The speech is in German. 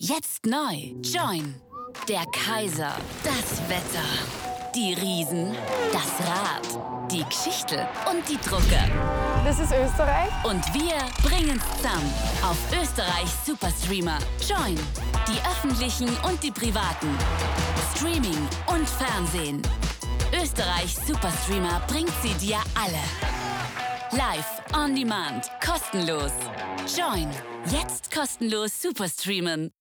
Jetzt neu. Join. Der Kaiser. Das Wetter. Die Riesen. Das Rad. Die Geschichte und die Drucker. Das ist Österreich. Und wir bringen's zusammen auf Österreichs Superstreamer. Join. Die öffentlichen und die privaten. Streaming und Fernsehen. Österreichs Superstreamer bringt sie dir alle. Live, on demand, kostenlos. Join. Jetzt kostenlos Superstreamen.